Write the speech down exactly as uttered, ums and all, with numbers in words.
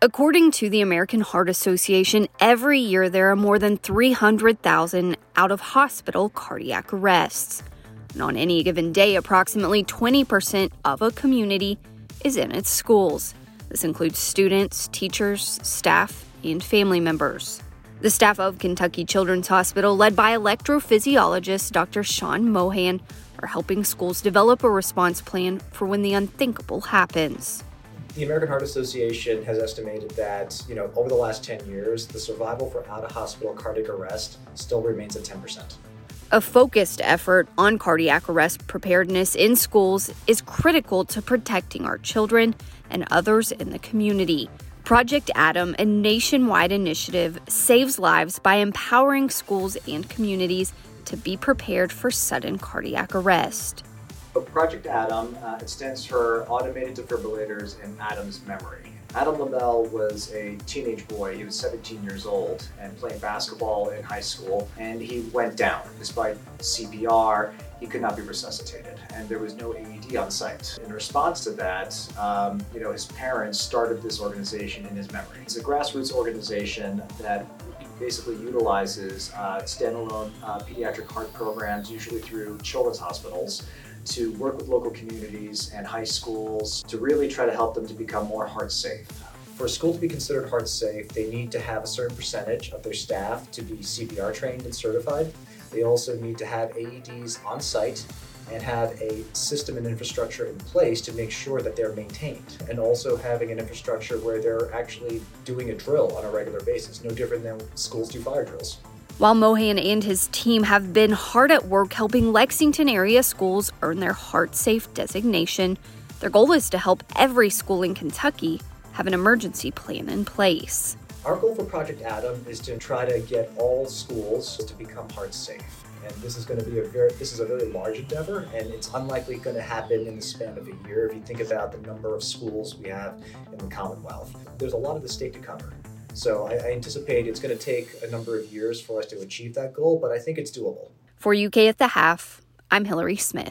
According to the American Heart Association, every year there are more than three hundred thousand out-of-hospital cardiac arrests. And on any given day, approximately twenty percent of a community is in its schools. This includes students, teachers, staff, and family members. The staff of Kentucky Children's Hospital, led by electrophysiologist Doctor Sean Mohan, are helping schools develop a response plan for when the unthinkable happens. The American Heart Association has estimated that, you know, over the last ten years, the survival for out-of-hospital cardiac arrest still remains at ten percent. A focused effort on cardiac arrest preparedness in schools is critical to protecting our children and others in the community. Project Adam, a nationwide initiative, saves lives by empowering schools and communities to be prepared for sudden cardiac arrest. Project Adam, uh, it stands for Automated Defibrillators in Adam's Memory. Adam Lamel was a teenage boy. He was seventeen years old and playing basketball in high school, and he went down. Despite C P R, he could not be resuscitated, and there was no A E D on site. In response to that, um, you know, his parents started this organization in his memory. It's a grassroots organization that basically utilizes uh, standalone uh, pediatric heart programs, usually through children's hospitals, to work with local communities and high schools to really try to help them to become more heart safe. For a school to be considered heart safe, they need to have a certain percentage of their staff to be C P R trained and certified. They also need to have A E Ds on site and have a system and infrastructure in place to make sure that they're maintained, and also having an infrastructure where they're actually doing a drill on a regular basis, no different than schools do fire drills. While Mohan and his team have been hard at work helping Lexington area schools earn their Heart Safe designation, their goal is to help every school in Kentucky have an emergency plan in place. Our goal for Project Adam is to try to get all schools to become heart safe. And this is going to be a very, this is a very large endeavor, and it's unlikely going to happen in the span of a year if you think about the number of schools we have in the Commonwealth. There's a lot of the state to cover. So I, I anticipate it's going to take a number of years for us to achieve that goal, but I think it's doable. For U K at the Half, I'm Hillary Smith.